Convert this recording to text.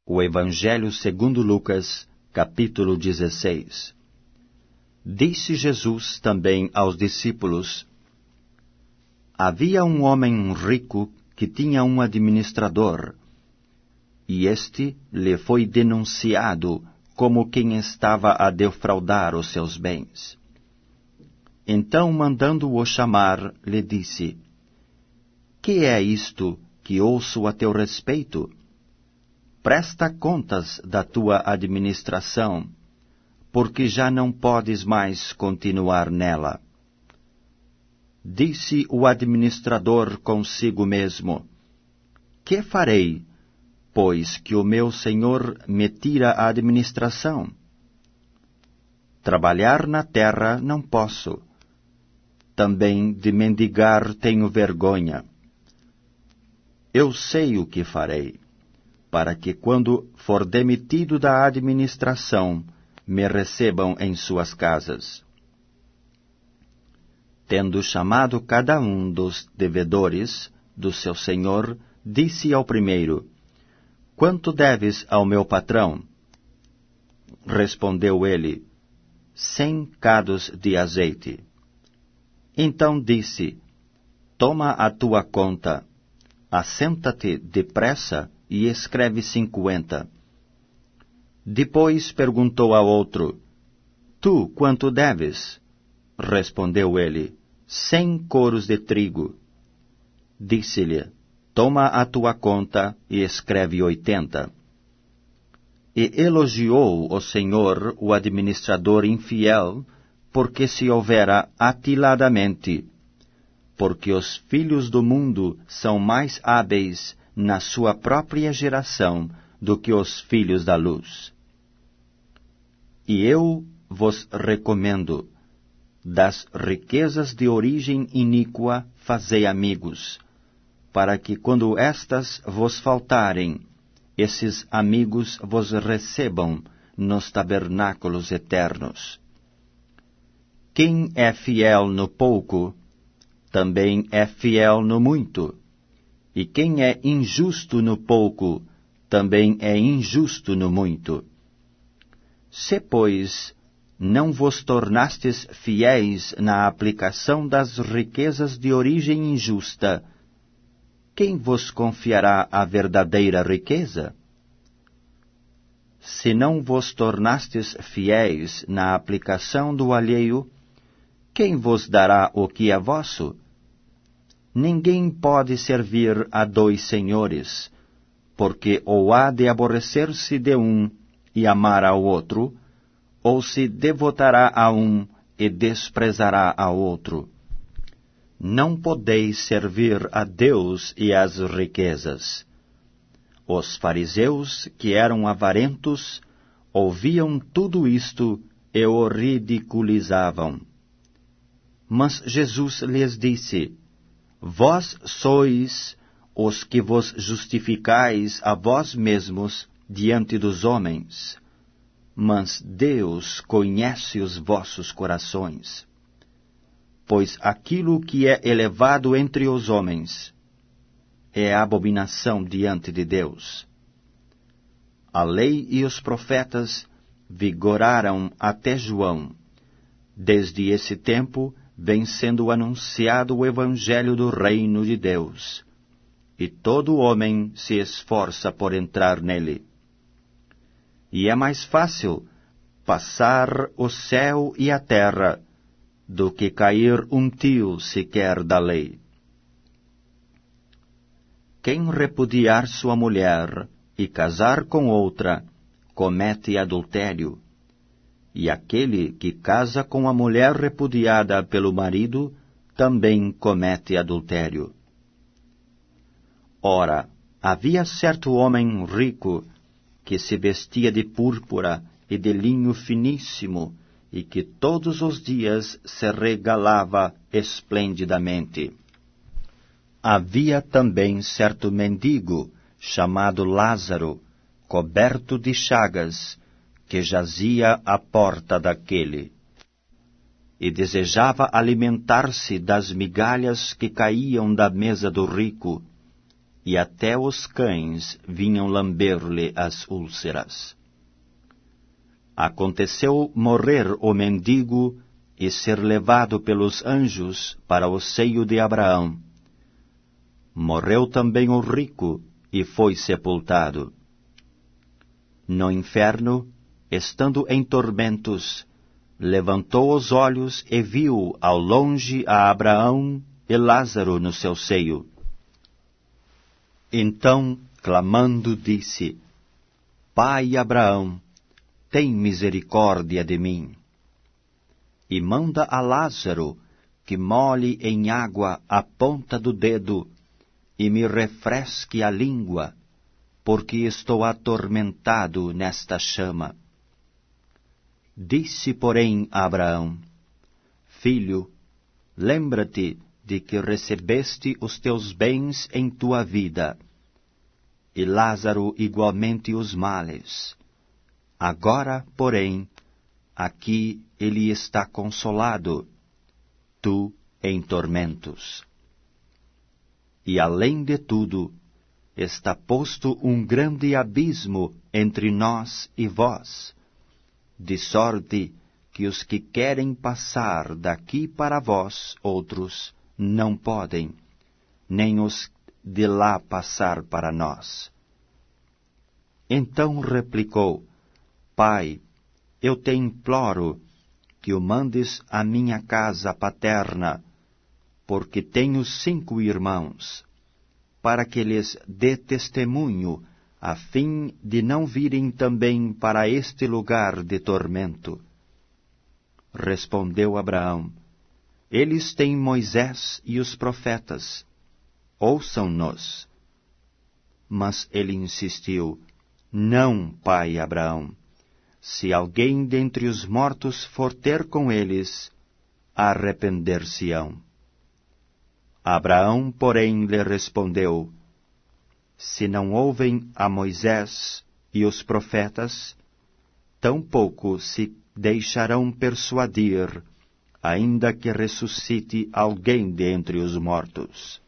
O Evangelho segundo Lucas, capítulo 16. Disse Jesus também aos discípulos: Havia um homem rico que tinha um administrador, e este lhe foi denunciado como quem estava a defraudar os seus bens. Então, mandando-o chamar, lhe disse: Que é isto que ouço a teu respeito? Presta contas da tua administração, porque já não podes mais continuar nela. Disse o administrador consigo mesmo: Que farei, pois que o meu senhor me tira a administração? Trabalhar na terra não posso. Também de mendigar tenho vergonha. Eu sei o que farei, para que quando for demitido da administração, me recebam em suas casas. Tendo chamado cada um dos devedores do seu senhor, disse ao primeiro: Quanto deves ao meu patrão? Respondeu ele: 100 cados de azeite. Então disse: Toma a tua conta, assenta-te depressa e escreve 50. Depois perguntou ao outro: Tu quanto deves? Respondeu ele: 100 coros de trigo. Disse-lhe: Toma a tua conta e escreve 80. E elogiou o Senhor o administrador infiel, porque se houvera atiladamente, porque os filhos do mundo são mais hábeis na sua própria geração do que os filhos da luz. E eu vos recomendo: das riquezas de origem iníqua fazei amigos, para que quando estas vos faltarem, esses amigos vos recebam nos tabernáculos eternos. Quem é fiel no pouco, também é fiel no muito, e quem é injusto no pouco, também é injusto no muito. Se, pois, não vos tornastes fiéis na aplicação das riquezas de origem injusta, quem vos confiará a verdadeira riqueza? Se não vos tornastes fiéis na aplicação do alheio, quem vos dará o que é vosso? Ninguém pode servir a 2 senhores, porque ou há de aborrecer-se de um e amar ao outro, ou se devotará a um e desprezará ao outro. Não podeis servir a Deus e às riquezas. Os fariseus, que eram avarentos, ouviam tudo isto e o ridiculizavam. Mas Jesus lhes disse: Vós sois os que vos justificais a vós mesmos diante dos homens, mas Deus conhece os vossos corações. Pois aquilo que é elevado entre os homens é abominação diante de Deus. A lei e os profetas vigoraram até João. Desde esse tempo vem sendo anunciado o Evangelho do Reino de Deus, e todo homem se esforça por entrar nele. E é mais fácil passar o céu e a terra do que cair um tio sequer da lei. Quem repudiar sua mulher e casar com outra, comete adultério. E aquele que casa com a mulher repudiada pelo marido, também comete adultério. Ora, havia certo homem rico, que se vestia de púrpura e de linho finíssimo, e que todos os dias se regalava esplendidamente. Havia também certo mendigo, chamado Lázaro, coberto de chagas, que jazia à porta daquele, e desejava alimentar-se das migalhas que caíam da mesa do rico, e até os cães vinham lamber-lhe as úlceras. Aconteceu morrer o mendigo e ser levado pelos anjos para o seio de Abraão. Morreu também o rico e foi sepultado. No inferno, estando em tormentos, levantou os olhos e viu ao longe a Abraão e Lázaro no seu seio. Então, clamando, disse: Pai Abraão, tem misericórdia de mim. E manda a Lázaro que molhe em água a ponta do dedo e me refresque a língua, porque estou atormentado nesta chama. Disse, porém, a Abraão: Filho, lembra-te de que recebeste os teus bens em tua vida, e Lázaro igualmente os males. Agora, porém, aqui ele está consolado, tu em tormentos. E além de tudo, está posto um grande abismo entre nós e vós, de sorte que os que querem passar daqui para vós outros não podem, nem os de lá passar para nós. Então replicou: Pai, eu te imploro que o mandes à minha casa paterna, porque tenho 5 irmãos, para que lhes dê testemunho, a fim de não virem também para este lugar de tormento. Respondeu Abraão: Eles têm Moisés e os profetas, ouçam-nos. Mas ele insistiu: Não, pai Abraão, se alguém dentre os mortos for ter com eles, arrepender-se-ão. Abraão, porém, lhe respondeu: Se não ouvem a Moisés e os profetas, tampouco se deixarão persuadir, ainda que ressuscite alguém dentre os mortos.